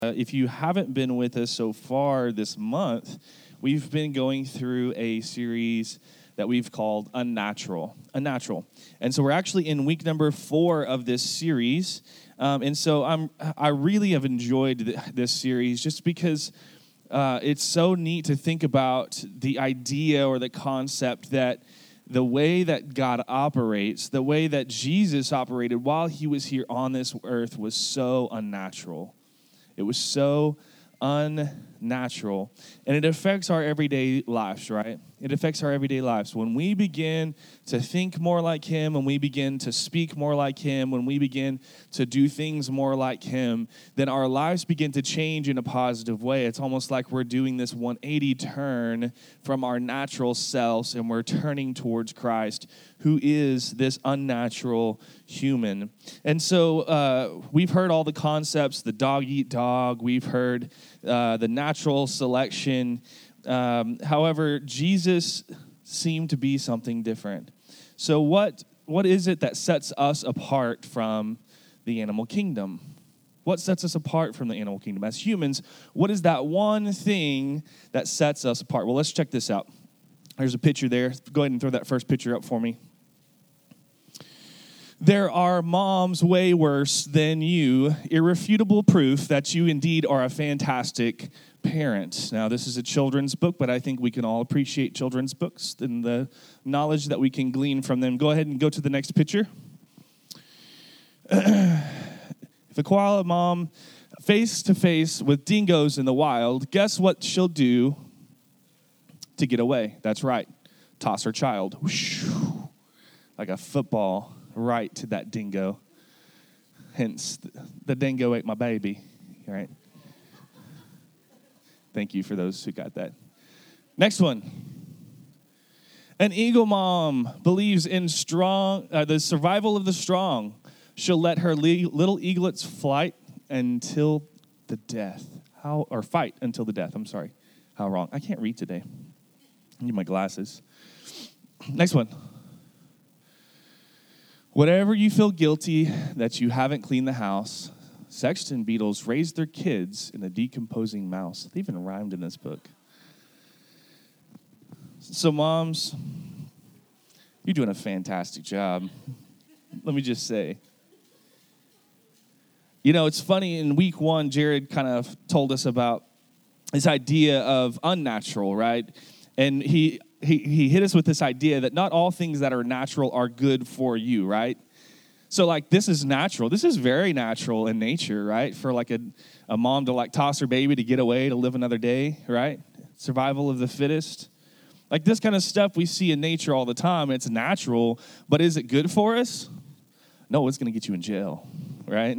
If you haven't been with us so far this month, we've been going through a series that we've called Unnatural. And so we're actually in week number 4 of this series. And so I really have enjoyed this series just because it's so neat to think about the idea or the concept that the way that God operates, the way that Jesus operated while he was here on this earth was so unnatural. It was so unnatural. And it affects our everyday lives, right? It affects our everyday lives. When we begin to think more like him, when we begin to speak more like him, when we begin to do things more like him, then our lives begin to change in a positive way. It's almost like we're doing this 180 turn from our natural selves and we're turning towards Christ, who is this unnatural human. And so we've heard all the concepts, the dog eat dog. We've heard the natural selection. However, Jesus seemed to be something different. So what is it that sets us apart from the animal kingdom? What sets us apart from the animal kingdom? As humans, what is that one thing that sets us apart? Well, let's check this out. There's a picture there. Go ahead and throw that first picture up for me. There are moms way worse than you, irrefutable proof that you indeed are a fantastic parent. Now, this is a children's book, but I think we can all appreciate children's books and the knowledge that we can glean from them. Go ahead and go to the next picture. If a koala mom face to face with dingoes in the wild, guess what she'll do to get away? That's right. Toss her child. Whoosh, like a football right to that dingo. Hence, the dingo ate my baby. Right? Thank you for those who got that. Next one. An eagle mom believes in the survival of the strong. She'll let her little eaglets fight until the death. Fight until the death. I'm sorry. How wrong? I can't read today. I need my glasses. Next one. Whatever you feel guilty that you haven't cleaned the house, sexton beetles raise their kids in a decomposing mouse. They even rhymed in this book. So moms, you're doing a fantastic job. Let me just say. You know, it's funny, in week 1, Jared kind of told us about this idea of unnatural, right? And he hit us with this idea that not all things that are natural are good for you, right? So, like, this is natural. This is very natural in nature, right? For, like, a mom to, like, toss her baby to get away, to live another day, right? Survival of the fittest. Like, this kind of stuff we see in nature all the time. It's natural, but is it good for us? No, it's going to get you in jail, right?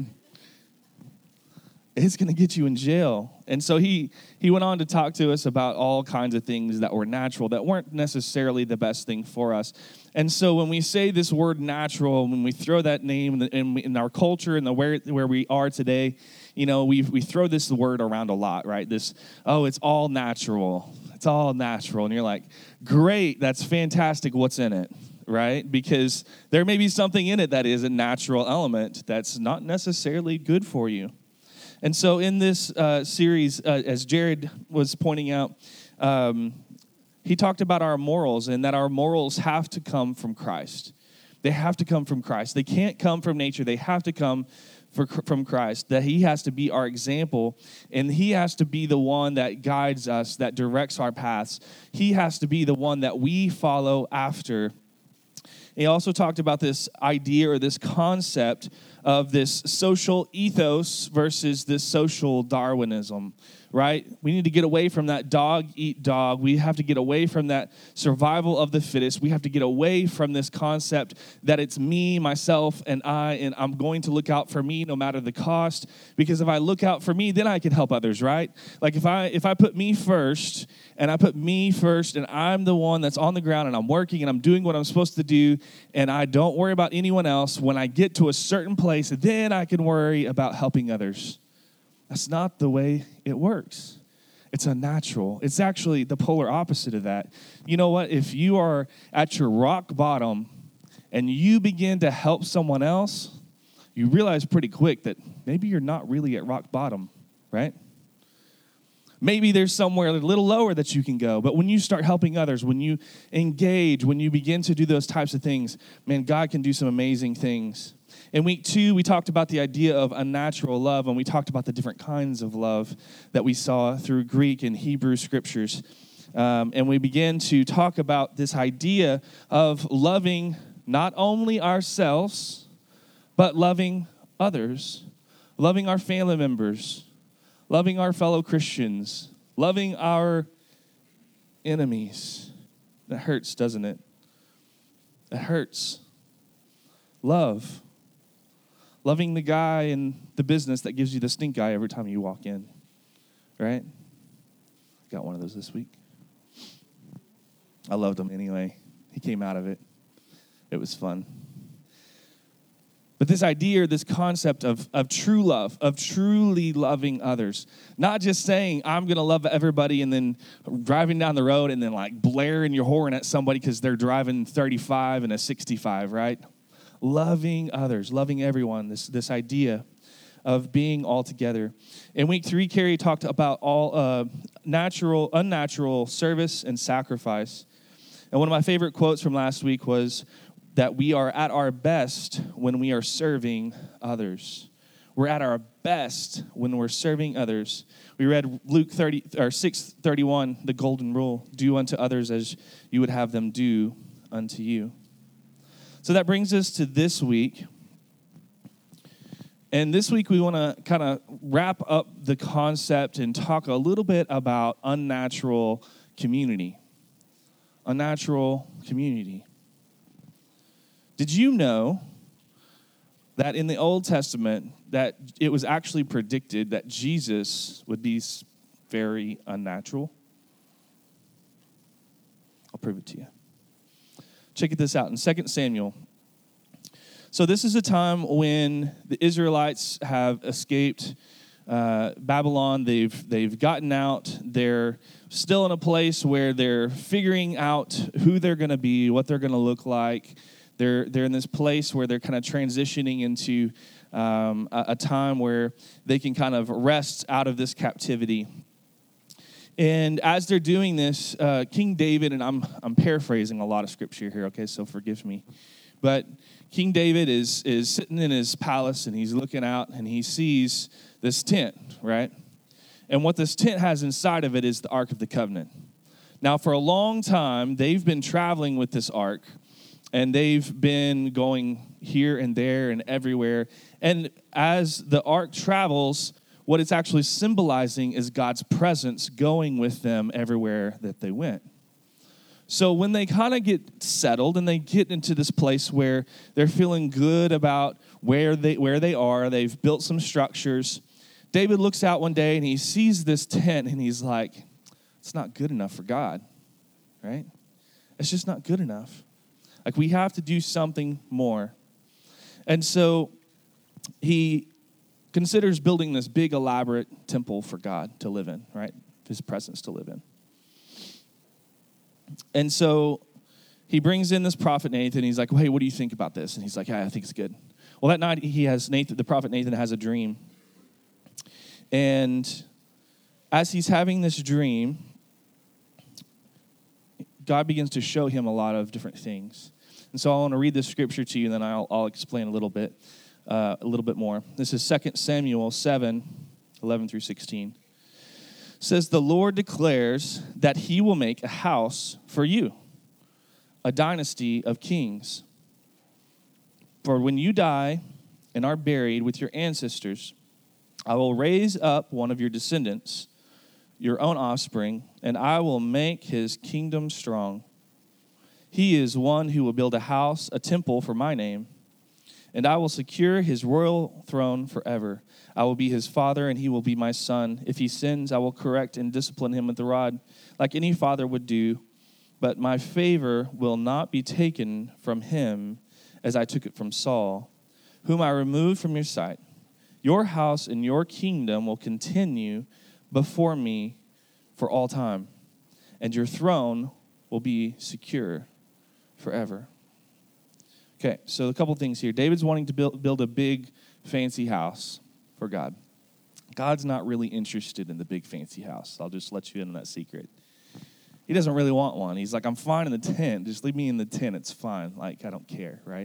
It's going to get you in jail. And so he went on to talk to us about all kinds of things that were natural, that weren't necessarily the best thing for us. And so when we say this word natural, when we throw that name in our culture and where we are today, you know, we throw this word around a lot, right? It's all natural. It's all natural. And you're like, great, that's fantastic. What's in it? Right? Because there may be something in it that is a natural element that's not necessarily good for you. And so in this series, as Jared was pointing out, he talked about our morals and that our morals have to come from Christ. They have to come from Christ. They can't come from nature. They have to come from Christ, that he has to be our example, and he has to be the one that guides us, that directs our paths. He has to be the one that we follow after. He also talked about this idea or this concept of this social ethos versus this social Darwinism, right? We need to get away from that dog eat dog. We have to get away from that survival of the fittest. We have to get away from this concept that it's me, myself, and I'm going to look out for me no matter the cost. Because if I look out for me, then I can help others, right? Like if I put me first, and I'm the one that's on the ground, and I'm working, and I'm doing what I'm supposed to do, and I don't worry about anyone else, when I get to a certain place, then I can worry about helping others. That's not the way it works. It's unnatural. It's actually the polar opposite of that. You know what? If you are at your rock bottom and you begin to help someone else, you realize pretty quick that maybe you're not really at rock bottom. right? Maybe there's somewhere a little lower that you can go. But when you start helping others, when you engage, when you begin to do those types of things, man, God can do some amazing things. In week 2, we talked about the idea of unnatural love, and we talked about the different kinds of love that we saw through Greek and Hebrew scriptures. And we began to talk about this idea of loving not only ourselves, but loving others, loving our family members, loving our fellow Christians, loving our enemies. That hurts, doesn't it? It hurts. Love. Loving the guy in the business that gives you the stink eye every time you walk in. Right? Got one of those this week. I loved him anyway. He came out of it. It was fun. But this idea, this concept of true love, of truly loving others, not just saying, I'm going to love everybody and then driving down the road and then like blaring your horn at somebody because they're driving 35 and a 65, right? Loving others, loving everyone, this idea of being all together. In week 3, Carrie talked about all unnatural service and sacrifice. And one of my favorite quotes from last week was, that we are at our best when we are serving others. We're at our best when we're serving others. We read Luke 6:31, the golden rule, do unto others as you would have them do unto you. So that brings us to this week. And this week we want to kind of wrap up the concept and talk a little bit about unnatural community. Unnatural community. Did you know that in the Old Testament that it was actually predicted that Jesus would be very unnatural? I'll prove it to you. Check this out in 2 Samuel. So this is a time when the Israelites have escaped Babylon. They've gotten out. They're still in a place where they're figuring out who they're going to be, what they're going to look like. They're in this place where they're kind of transitioning into a time where they can kind of rest out of this captivity. And as they're doing this, King David, and I'm paraphrasing a lot of scripture here, okay, so forgive me. But King David is sitting in his palace, and he's looking out, and he sees this tent, right? And what this tent has inside of it is the Ark of the Covenant. Now, for a long time, they've been traveling with this ark, and they've been going here and there and everywhere. And as the ark travels, what it's actually symbolizing is God's presence going with them everywhere that they went. So when they kind of get settled and they get into this place where they're feeling good about where they are, they've built some structures, David looks out one day and he sees this tent and he's like, it's not good enough for God, right? It's just not good enough. Like, we have to do something more. And so he considers building this big, elaborate temple for God to live in, right? His presence to live in. And so he brings in this prophet Nathan. He's like, hey, what do you think about this? And he's like, yeah, I think it's good. Well, that night, the prophet Nathan has a dream. And as he's having this dream, God begins to show him a lot of different things. And so I want to read this scripture to you, and then I'll explain a little bit more. This is 2 Samuel 7:11 through 16. It says, the Lord declares that he will make a house for you, a dynasty of kings. For when you die and are buried with your ancestors, I will raise up one of your descendants, your own offspring, and I will make his kingdom strong. He is one who will build a house, a temple for my name, and I will secure his royal throne forever. I will be his father, and he will be my son. If he sins, I will correct and discipline him with the rod, like any father would do. But my favor will not be taken from him as I took it from Saul, whom I removed from your sight. Your house and your kingdom will continue before me for all time, and your throne will be secure forever. Okay, so a couple things here. David's wanting to build a big, fancy house for God. God's not really interested in the big fancy house. I'll just let you in on that secret. He doesn't really want one. He's like, I'm fine in the tent. Just leave me in the tent. It's fine. Like, I don't care, right?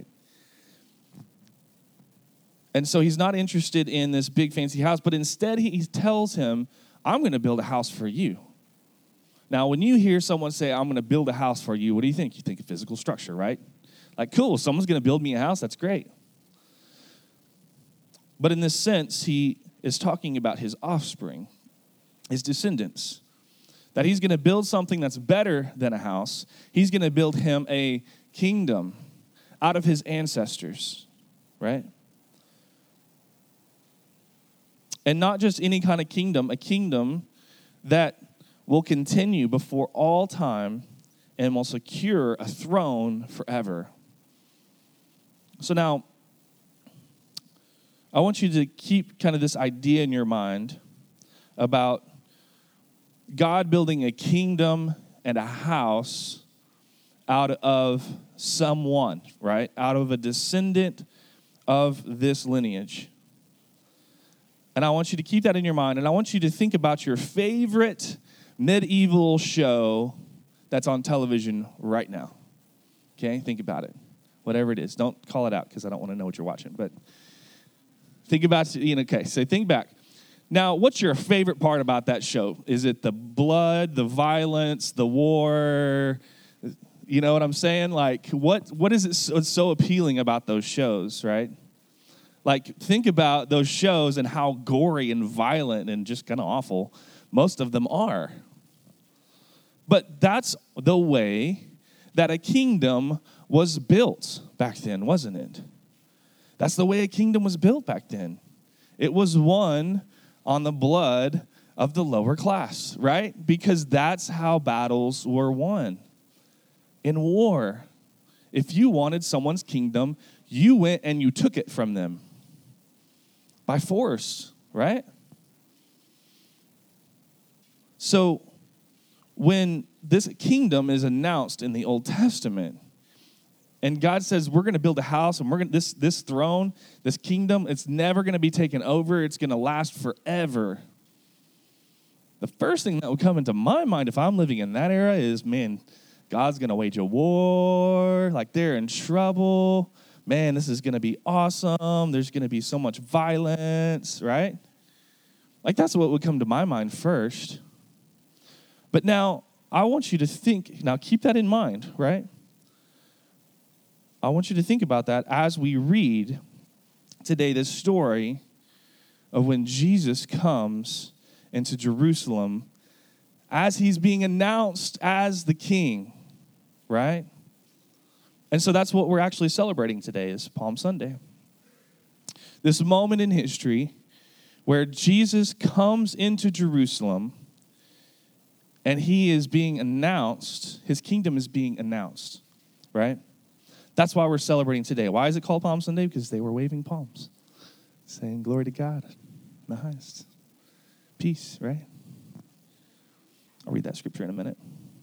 And so he's not interested in this big fancy house, but instead he tells him, I'm going to build a house for you. Now, when you hear someone say, I'm going to build a house for you, what do you think? You think of physical structure, right? Like, cool, someone's going to build me a house. That's great. But in this sense, he is talking about his offspring, his descendants, that he's going to build something that's better than a house. He's going to build him a kingdom out of his ancestors, right? And not just any kind of kingdom, a kingdom that will continue before all time and will secure a throne forever. So now, I want you to keep kind of this idea in your mind about God building a kingdom and a house out of someone, right? Out of a descendant of this lineage. And I want you to keep that in your mind, and I want you to think about your favorite medieval show that's on television right now. Okay? Think about it. Whatever it is. Don't call it out because I don't want to know what you're watching, but think about, okay, so think back. Now, what's your favorite part about that show? Is it the blood, the violence, the war? You know what I'm saying? Like, what is it so appealing about those shows, right? Like, think about those shows and how gory and violent and just kind of awful most of them are. But that's the way that a kingdom was built back then, wasn't it? That's the way a kingdom was built back then. It was won on the blood of the lower class, right? Because that's how battles were won. In war, if you wanted someone's kingdom, you went and you took it from them by force, right? So when this kingdom is announced in the Old Testament, and God says, we're going to build a house, and we're going this throne, this kingdom, it's never going to be taken over. It's going to last forever. The first thing that would come into my mind if I'm living in that era is, man, God's going to wage a war. Like, they're in trouble. Man, this is going to be awesome. There's going to be so much violence, right? Like, that's what would come to my mind first. But now, I want you to think, now keep that in mind, right? I want you to think about that as we read today this story of when Jesus comes into Jerusalem as he's being announced as the king, right? And so that's what we're actually celebrating today is Palm Sunday. This moment in history where Jesus comes into Jerusalem and he is being announced, his kingdom is being announced, right? That's why we're celebrating today. Why is it called Palm Sunday? Because they were waving palms, saying, glory to God in the highest. Peace, right? I'll read that scripture in a minute.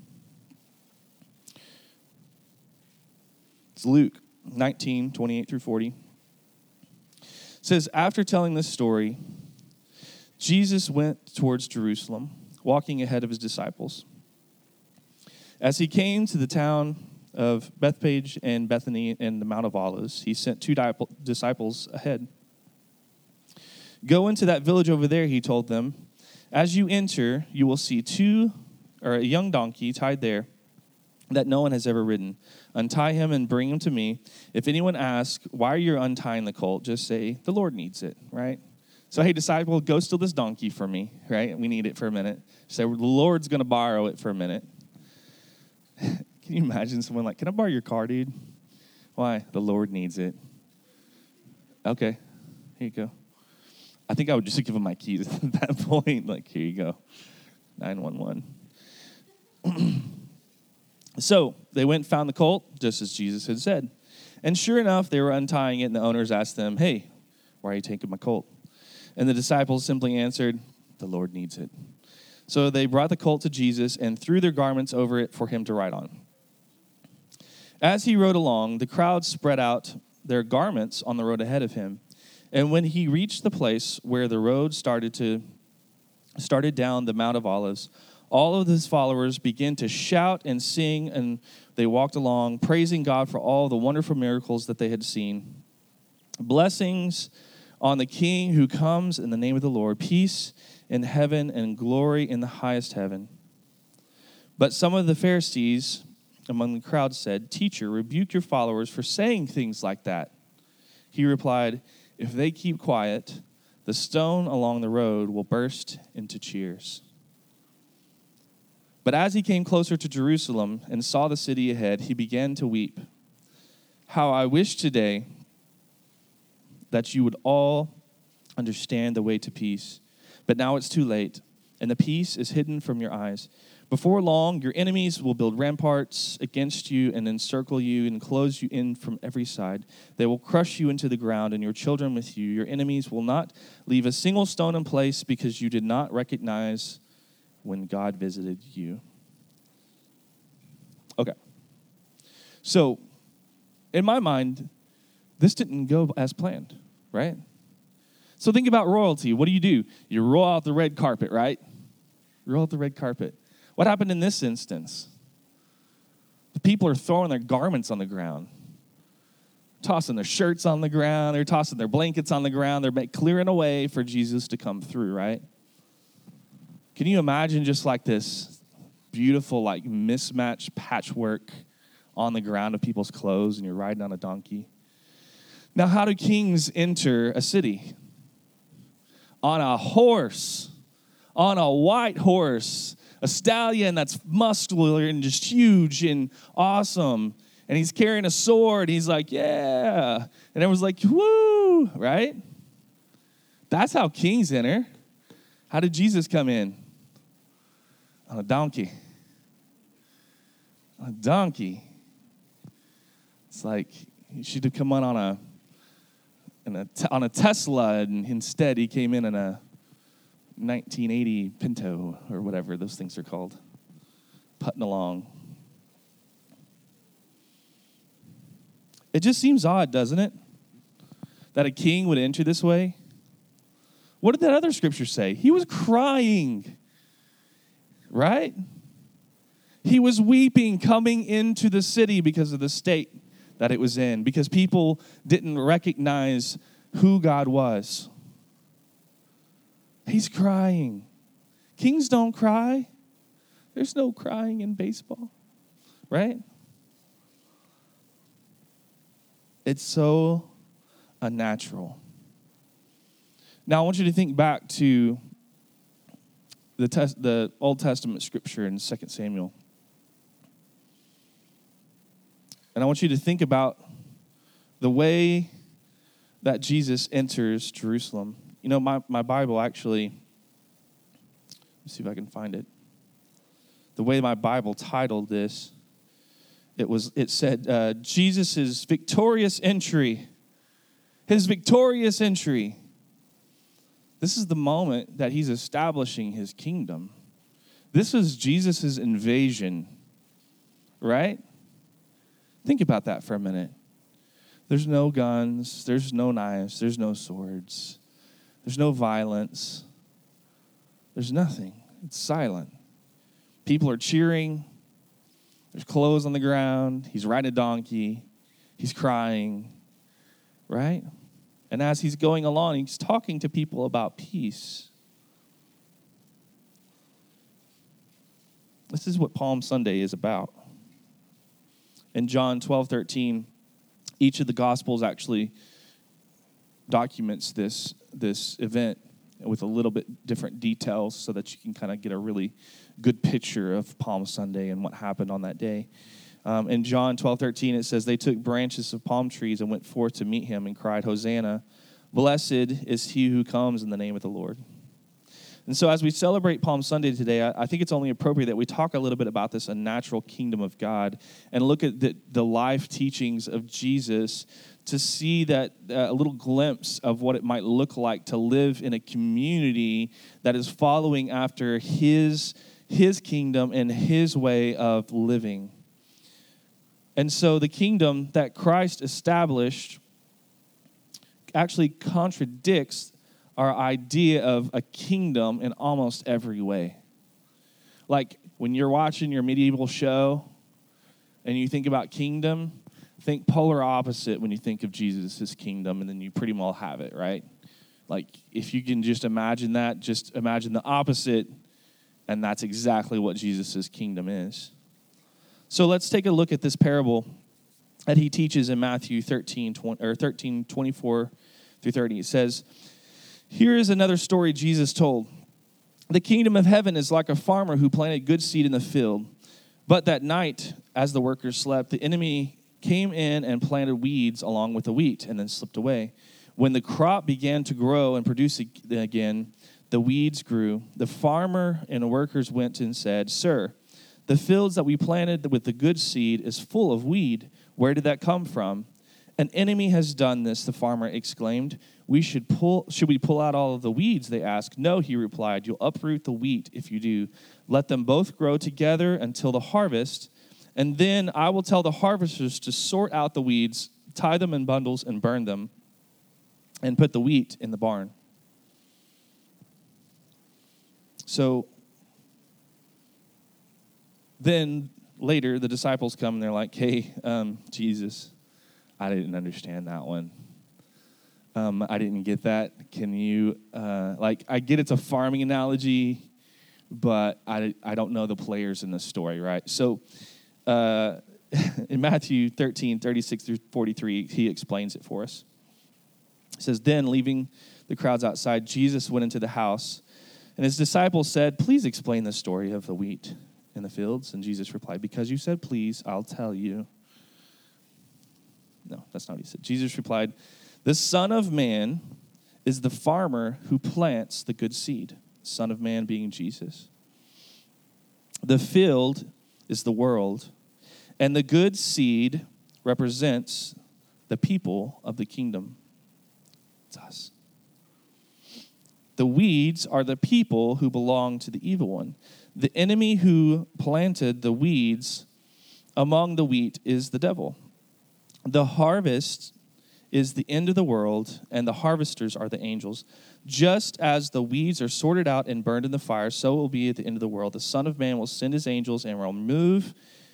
It's Luke 19, 28 through 40. It says, after telling this story, Jesus went towards Jerusalem, walking ahead of his disciples. As he came to the town of Bethphage and Bethany and the Mount of Olives, he sent two disciples ahead. Go into that village over there, he told them. As you enter, you will see a young donkey tied there that no one has ever ridden. Untie him and bring him to me. If anyone asks, why are you untying the colt? Just say, the Lord needs it, right? So, hey, disciple, go steal this donkey for me, right? We need it for a minute. Say, the Lord's going to borrow it for a minute. Can you imagine someone like, can I borrow your car, dude? Why? The Lord needs it. Okay, here you go. I think I would just give him my keys at that point. Like, here you go. 911. So they went and found the colt, just as Jesus had said. And sure enough, they were untying it, and the owners asked them, hey, why are you taking my colt? And the disciples simply answered, the Lord needs it. So they brought the colt to Jesus and threw their garments over it for him to ride on. As he rode along, the crowd spread out their garments on the road ahead of him. And when he reached the place where the road started down the Mount of Olives, all of his followers began to shout and sing, and they walked along, praising God for all the wonderful miracles that they had seen. Blessings on the King who comes in the name of the Lord, peace in heaven and glory in the highest heaven. But some of the Pharisees among the crowd said, "Teacher, rebuke your followers for saying things like that." He replied, "If they keep quiet, the stone along the road will burst into cheers." But as he came closer to Jerusalem and saw the city ahead, he began to weep. "How I wish today that you would all understand the way to peace. But now it's too late, and the peace is hidden from your eyes. Before long, your enemies will build ramparts against you and encircle you and close you in from every side. They will crush you into the ground and your children with you. Your enemies will not leave a single stone in place because you did not recognize when God visited you." Okay. So, in my mind, this didn't go as planned, right? So think about royalty. What do? You roll out the red carpet, right? Roll out the red carpet. What happened in this instance? The people are throwing their garments on the ground, tossing their shirts on the ground. They're tossing their blankets on the ground. They're clearing a way for Jesus to come through, right? Can you imagine just like this beautiful, like mismatched patchwork on the ground of people's clothes, and you're riding on a donkey? Now, how do kings enter a city? On a horse, on a white horse, a stallion that's muscular and just huge and awesome. And he's carrying a sword. He's like, yeah. And everyone's like, woo, right? That's how kings enter. How did Jesus come in? On a donkey. On a donkey. It's like he should have come on a Tesla, and instead he came in a 1980 Pinto or whatever those things are called, putting along. It just seems odd, doesn't it, that a king would enter this way? What did that other scripture say? He was crying, right? He was weeping coming into the city because of the state that it was in, because people didn't recognize who God was. He's crying. Kings don't cry. There's no crying in baseball, right? It's so unnatural. Now, I want you to think back to the Old Testament scripture in 2 Samuel. And I want you to think about the way that Jesus enters Jerusalem. You know, my Bible actually, let's see if I can find it. The way my Bible titled this, it said, Jesus' victorious entry. His victorious entry. This is the moment that he's establishing his kingdom. This was Jesus' invasion, right? Think about that for a minute. There's no guns, there's no knives, there's no swords, there's no violence, there's nothing. It's silent. People are cheering, there's clothes on the ground, he's riding a donkey, he's crying, right? And as he's going along, he's talking to people about peace. This is what Palm Sunday is about. In John 12:13, each of the Gospels actually documents this event with a little bit different details so that you can kind of get a really good picture of Palm Sunday and what happened on that day. In John 12:13, it says, "They took branches of palm trees and went forth to meet him and cried, 'Hosanna, blessed is he who comes in the name of the Lord.'" And so as we celebrate Palm Sunday today, I think it's only appropriate that we talk a little bit about this unnatural kingdom of God and look at the life teachings of Jesus to see that a little glimpse of what it might look like to live in a community that is following after his kingdom and his way of living. And so the kingdom that Christ established actually contradicts our idea of a kingdom in almost every way. Like when you're watching your medieval show and you think about kingdom, think polar opposite when you think of Jesus' kingdom, and then you pretty well have it, right? Like if you can just imagine that, just imagine the opposite, and that's exactly what Jesus' kingdom is. So let's take a look at this parable that he teaches in Matthew 13:24 through 30. It says, "Here is another story Jesus told. The kingdom of heaven is like a farmer who planted good seed in the field. But that night, as the workers slept, the enemy came in and planted weeds along with the wheat and then slipped away. When the crop began to grow and produce again, the weeds grew. The farmer and the workers went and said, 'Sir, the fields that we planted with the good seed is full of weed. Where did that come from?' 'An enemy has done this,' the farmer exclaimed. Should we pull out all of the weeds?" they asked. "No," he replied. "You'll uproot the wheat if you do. Let them both grow together until the harvest. And then I will tell the harvesters to sort out the weeds, tie them in bundles and burn them, and put the wheat in the barn." So then later the disciples come and they're like, "Hey, Jesus, I didn't understand that one. I didn't get that. Can you, I get it's a farming analogy, but I don't know the players in the story," right? So in Matthew 13:36 through 43, he explains it for us. It says, "Then, leaving the crowds outside, Jesus went into the house, and his disciples said, 'Please explain the story of the wheat in the fields.' And Jesus replied, 'Because you said please, I'll tell you.'" No, that's not what he said. Jesus replied, "The Son of Man is the farmer who plants the good seed," Son of Man being Jesus. "The field is the world, and the good seed represents the people of the kingdom." It's us. "The weeds are the people who belong to the evil one. The enemy who planted the weeds among the wheat is the devil. The harvest is the end of the world, and the harvesters are the angels. Just as the weeds are sorted out and burned in the fire, so it will be at the end of the world. The Son of Man will send his angels and remove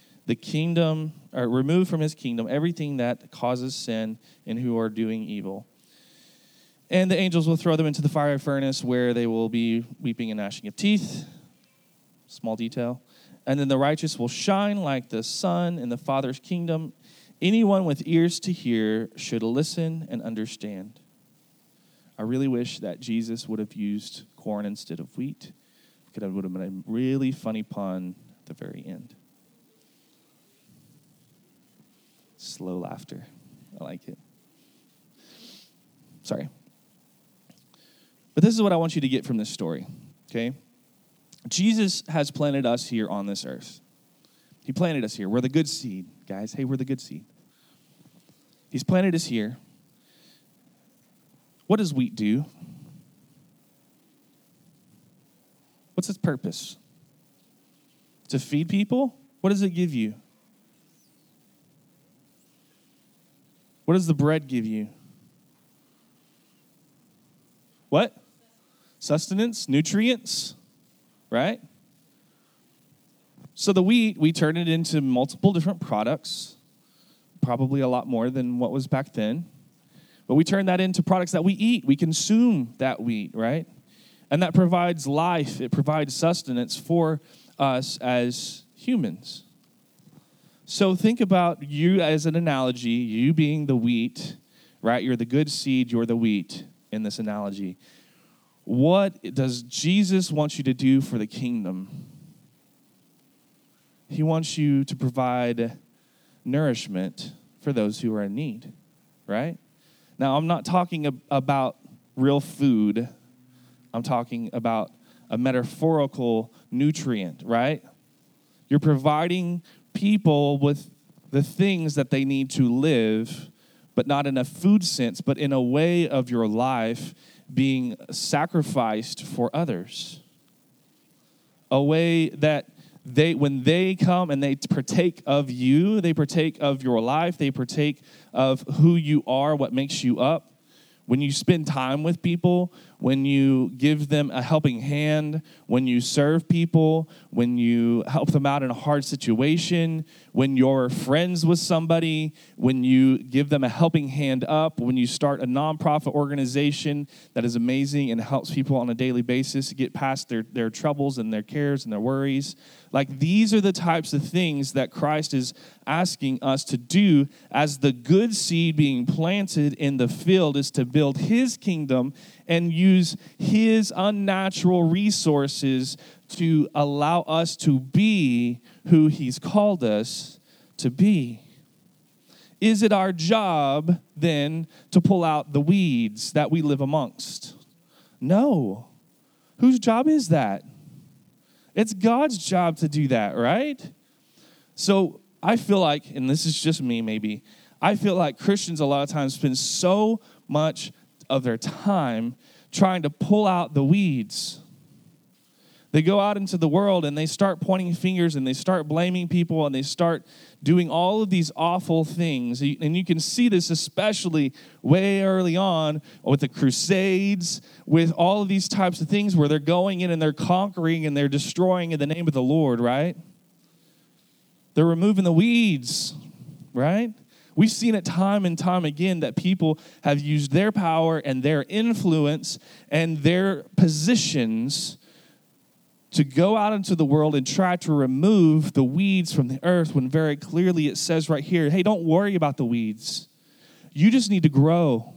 from his kingdom everything that causes sin and who are doing evil. And the angels will throw them into the fiery furnace where they will be weeping and gnashing of teeth." Small detail. "And then the righteous will shine like the sun in the Father's kingdom. Anyone with ears to hear should listen and understand." I really wish that Jesus would have used corn instead of wheat, because it would have been a really funny pun at the very end. Slow laughter. I like it. Sorry. But this is what I want you to get from this story, okay? Jesus has planted us here on this earth. He planted us here. We're the good seed, guys. Hey, we're the good seed. He's planted us here. What does wheat do? What's its purpose? To feed people? What does it give you? What does the bread give you? What? Sustenance, nutrients, right? So the wheat, we turn it into multiple different products, probably a lot more than what was back then. But we turn that into products that we eat. We consume that wheat, right? And that provides life. It provides sustenance for us as humans. So think about you as an analogy, you being the wheat, right? You're the good seed, you're the wheat in this analogy. What does Jesus want you to do for the kingdom? He wants you to provide nourishment for those who are in need, right? Now, I'm not talking about real food. I'm talking about a metaphorical nutrient, right? You're providing people with the things that they need to live, but not in a food sense, but in a way of your life being sacrificed for others. A way that when they come and they partake of you, they partake of your life, they partake of who you are, what makes you up. when you spend time with people, when you give them a helping hand, when you serve people, when you help them out in a hard situation, when you're friends with somebody, when you give them a helping hand up, when you start a nonprofit organization that is amazing and helps people on a daily basis get past their troubles and their cares and their worries. Like, these are the types of things that Christ is asking us to do as the good seed being planted in the field is to build his kingdom and use his unnatural resources to allow us to be who he's called us to be. Is it our job then to pull out the weeds that we live amongst? No. Whose job is that? It's God's job to do that, right? So I feel like, and this is just me maybe, I feel like Christians a lot of times spend so much of their time trying to pull out the weeds. They go out into the world and they start pointing fingers and they start blaming people and they start doing all of these awful things. And you can see this especially way early on with the Crusades, with all of these types of things where they're going in and they're conquering and they're destroying in the name of the Lord, right? They're removing the weeds, right? We've seen it time and time again that people have used their power and their influence and their positions to go out into the world and try to remove the weeds from the earth when very clearly it says right here, hey, don't worry about the weeds. You just need to grow.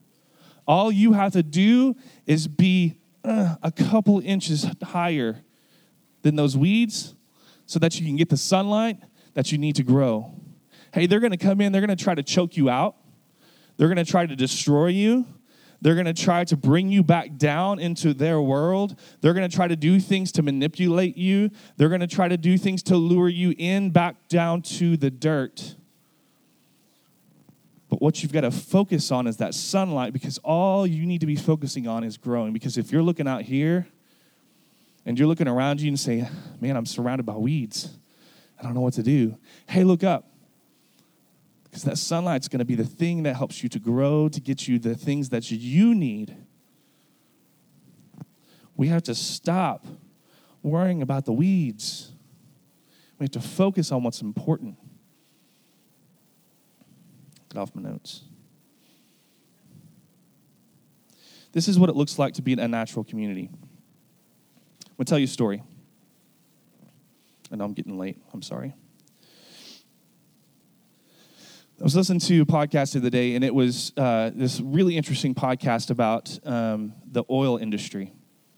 All you have to do is be a couple inches higher than those weeds so that you can get the sunlight that you need to grow. Hey, they're going to come in, they're going to try to choke you out. They're going to try to destroy you. They're going to try to bring you back down into their world. They're going to try to do things to manipulate you. They're going to try to do things to lure you in back down to the dirt. But what you've got to focus on is that sunlight, because all you need to be focusing on is growing. Because if you're looking out here and you're looking around you and say, man, I'm surrounded by weeds. I don't know what to do. Hey, look up. Because that sunlight's going to be the thing that helps you to grow, to get you the things that you need. We have to stop worrying about the weeds. We have to focus on what's important. Get off my notes. This is what it looks like to be in a natural community. I'm going to tell you a story. I know I'm getting late. I'm sorry. I was listening to a podcast the other day, and it was this really interesting podcast about the oil industry.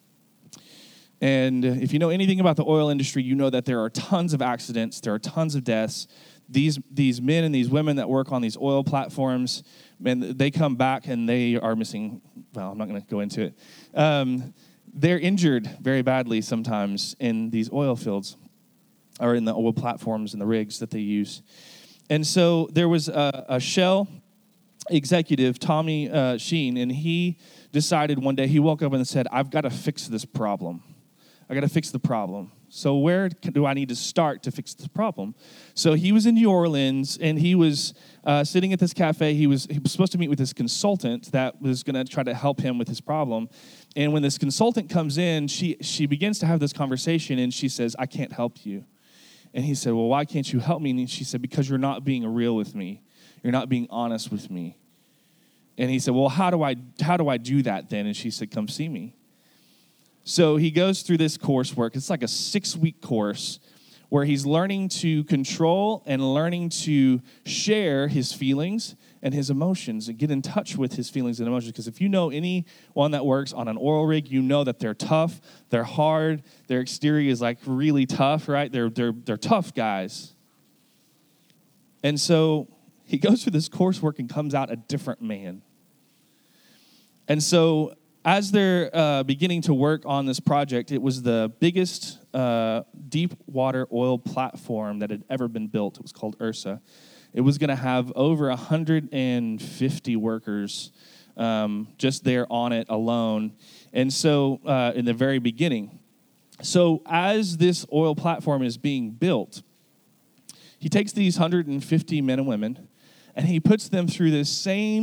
And if you know anything about the oil industry, you know that there are tons of accidents, there are tons of deaths. These men and these women that work on these oil platforms, man, they come back and they are missing, well, I'm not going to go into it. They're injured very badly sometimes in these oil fields or in the oil platforms and the rigs that they use. And so there was a Shell executive, Tommy Sheen, and he decided one day, he woke up and said, I've got to fix this problem. I got to fix the problem. So where do I need to start to fix this problem? So he was in New Orleans, and he was sitting at this cafe. He was supposed to meet with this consultant that was going to try to help him with his problem. And when this consultant comes in, she begins to have this conversation, and she says, I can't help you. And he said, well, why can't you help me? And she said, because you're not being real with me. You're not being honest with me. And he said, well, how do I do that then? And she said, come see me. So he goes through this coursework. It's like a 6-week course where he's learning to control and learning to share his feelings and his emotions and get in touch with his feelings and emotions. Because if you know anyone that works on an oil rig, you know that they're tough, they're hard, their exterior is like really tough, right? They're tough guys. And so he goes through this coursework and comes out a different man. And so as they're beginning to work on this project, it was the biggest deep water oil platform that had ever been built. It was called Ursa. It was going to have over 150 workers just there on it alone. And so in the very beginning. So as this oil platform is being built, he takes these 150 men and women, and he puts them through this same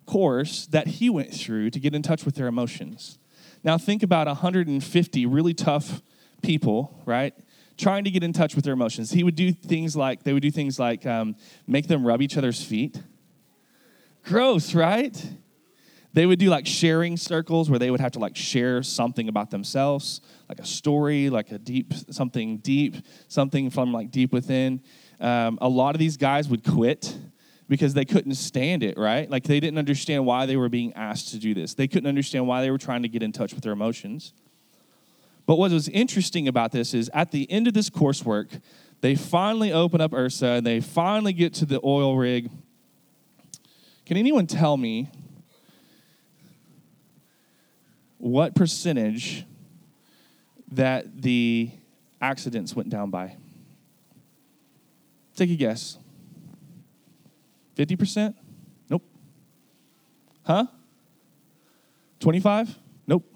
course that he went through to get in touch with their emotions. Now think about 150 really tough people, right, trying to get in touch with their emotions. They would do things like make them rub each other's feet. Gross, right? They would do like sharing circles where they would have to like share something about themselves, like a story, like something from like deep within. A lot of these guys would quit because they couldn't stand it, right? Like they didn't understand why they were being asked to do this. They couldn't understand why they were trying to get in touch with their emotions. But what was interesting about this is at the end of this coursework, they finally open up Ursa and they finally get to the oil rig. Can anyone tell me what percentage that the accidents went down by? Take a guess. 50%? Nope. Huh? 25? Nope.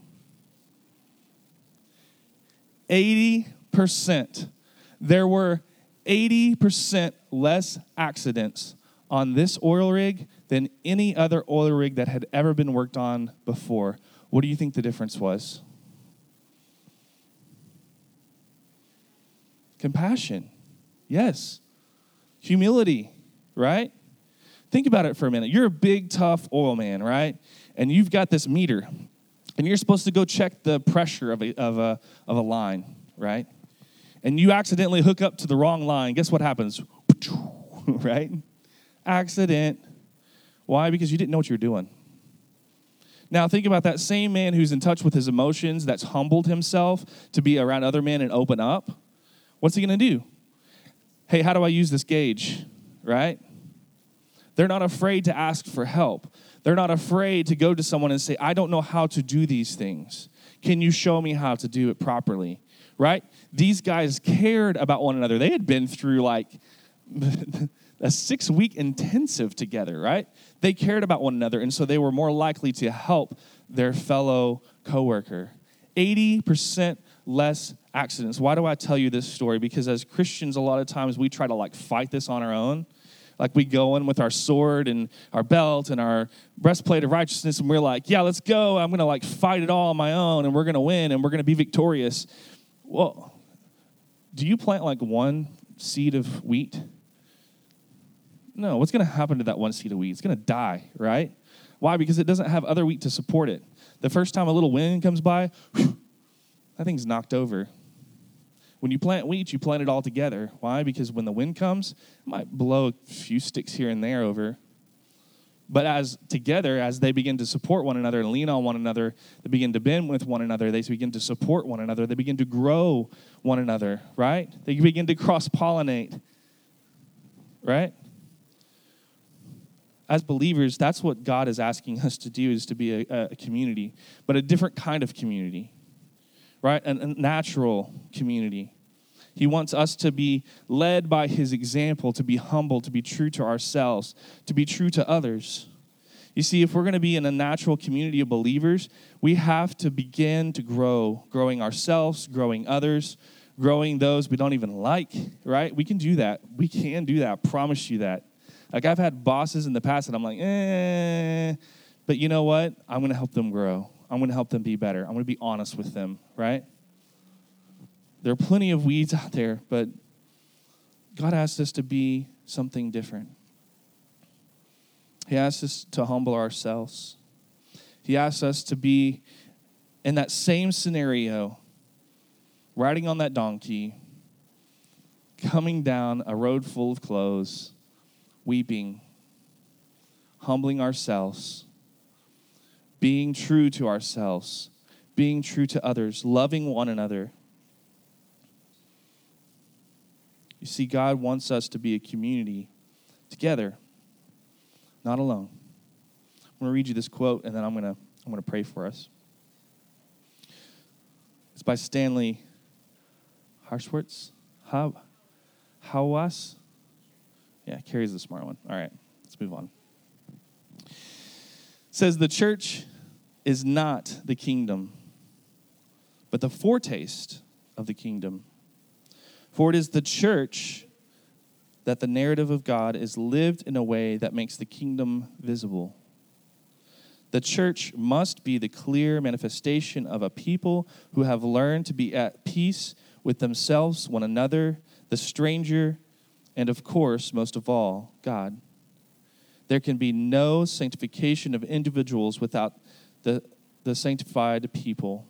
80%. There were 80% less accidents on this oil rig than any other oil rig that had ever been worked on before. What do you think the difference was? Compassion. Yes. Humility, right? Think about it for a minute. You're a big, tough oil man, right? And you've got this meter, and you're supposed to go check the pressure of a line, right? And you accidentally hook up to the wrong line. Guess what happens? Right? Accident. Why? Because you didn't know what you were doing. Now think about that same man who's in touch with his emotions, that's humbled himself to be around other men and open up. What's he going to do? Hey, how do I use this gauge? Right? They're not afraid to ask for help. They're not afraid to go to someone and say, I don't know how to do these things. Can you show me how to do it properly? Right? These guys cared about one another. They had been through like a 6-week intensive together, right? They cared about one another, and so they were more likely to help their fellow coworker. 80% less accidents. Why do I tell you this story? Because as Christians, a lot of times we try to like fight this on our own. Like we go in with our sword and our belt and our breastplate of righteousness, and we're like, yeah, let's go. I'm going to like fight it all on my own, and we're going to win, and we're going to be victorious. Well, do you plant like one seed of wheat? No, what's going to happen to that one seed of wheat? It's going to die, right? Why? Because it doesn't have other wheat to support it. The first time a little wind comes by, that thing's knocked over. When you plant wheat, you plant it all together. Why? Because when the wind comes, it might blow a few sticks here and there over. But as they begin to support one another and lean on one another, they begin to bend with one another, they begin to support one another, they begin to grow one another, right? They begin to cross-pollinate, right? As believers, that's what God is asking us to do, is to be a community, but a different kind of community, right? A natural community. He wants us to be led by his example, to be humble, to be true to ourselves, to be true to others. You see, if we're going to be in a natural community of believers, we have to begin to grow, growing ourselves, growing others, growing those we don't even like, right? We can do that. We can do that. I promise you that. Like I've had bosses in the past that I'm like, but you know what? I'm going to help them grow. I'm going to help them be better. I'm going to be honest with them, right? There are plenty of weeds out there, but God asks us to be something different. He asks us to humble ourselves. He asks us to be in that same scenario, riding on that donkey, coming down a road full of clothes, weeping, humbling ourselves, being true to ourselves, being true to others, loving one another. You see, God wants us to be a community together, not alone. I'm going to read you this quote, and then I'm going to pray for us. It's by Stanley Harswartz. Hawass? Yeah, Carrie's the smart one. All right, let's move on. It says, the church is not the kingdom, but the foretaste of the kingdom. For it is the church that the narrative of God is lived in a way that makes the kingdom visible. The church must be the clear manifestation of a people who have learned to be at peace with themselves, one another, the stranger, and of course, most of all, God. There can be no sanctification of individuals without the sanctified people.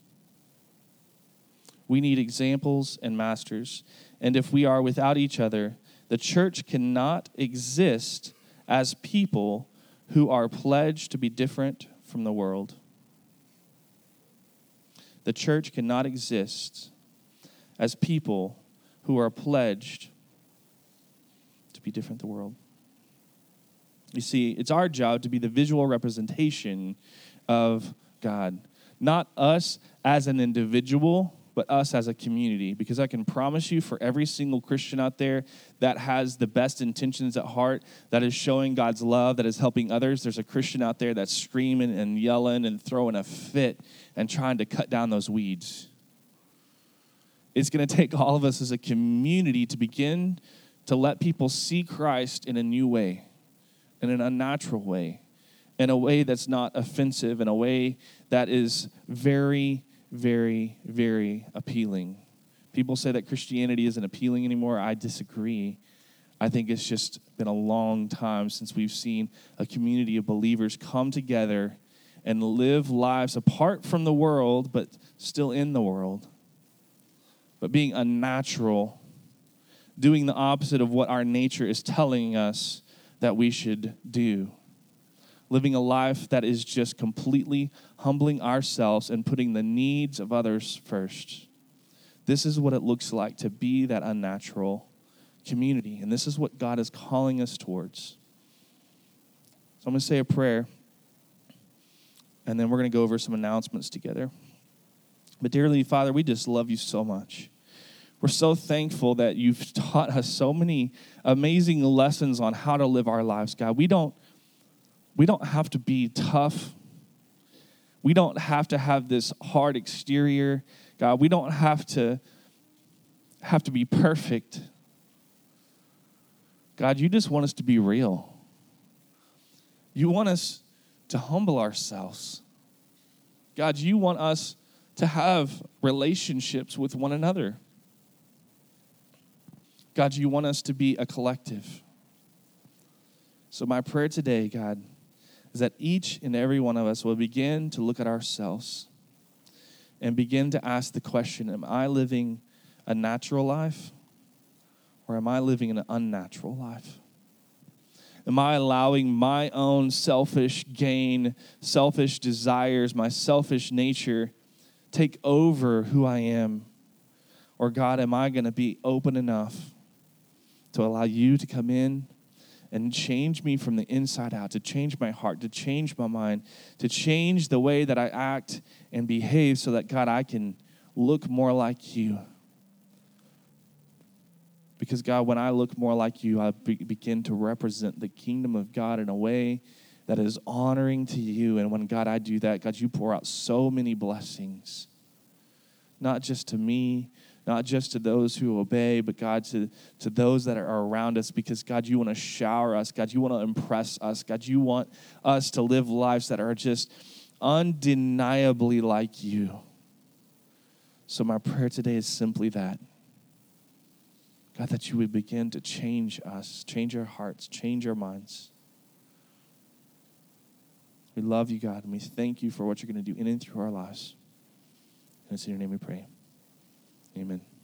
We need examples and masters. And if we are without each other, the church cannot exist as people who are pledged to be different from the world. The church cannot exist as people who are pledged to be different than the world. You see, it's our job to be the visual representation of God. Not us as an individual, but us as a community. Because I can promise you, for every single Christian out there that has the best intentions at heart, that is showing God's love, that is helping others, there's a Christian out there that's screaming and yelling and throwing a fit and trying to cut down those weeds. It's going to take all of us as a community to begin to let people see Christ in a new way, in an unnatural way, in a way that's not offensive, in a way that is very, very, very appealing. People say that Christianity isn't appealing anymore. I disagree. I think it's just been a long time since we've seen a community of believers come together and live lives apart from the world, but still in the world. But being unnatural, doing the opposite of what our nature is telling us that we should do. Living a life that is just completely humbling ourselves and putting the needs of others first. This is what it looks like to be that unnatural community. And this is what God is calling us towards. So I'm going to say a prayer, and then we're going to go over some announcements together. But dearly Father, we just love you so much. We're so thankful that you've taught us so many amazing lessons on how to live our lives, God. We don't have to be tough. We don't have to have this hard exterior. God, we don't have to be perfect. God, you just want us to be real. You want us to humble ourselves. God, you want us to have relationships with one another. God, you want us to be a collective. So my prayer today, God, is that each and every one of us will begin to look at ourselves and begin to ask the question, am I living a natural life or am I living an unnatural life? Am I allowing my own selfish gain, selfish desires, my selfish nature take over who I am? Or God, am I going to be open enough to allow you to come in and change me from the inside out, to change my heart, to change my mind, to change the way that I act and behave so that, God, I can look more like you. Because, God, when I look more like you, I begin to represent the kingdom of God in a way that is honoring to you. And when, God, I do that, God, you pour out so many blessings, not just to me, not just to those who obey, but, God, to those that are around us. Because, God, you want to shower us. God, you want to impress us. God, you want us to live lives that are just undeniably like you. So my prayer today is simply that. God, that you would begin to change us, change our hearts, change our minds. We love you, God, and we thank you for what you're going to do in and through our lives. And it's in your name we pray. Amen.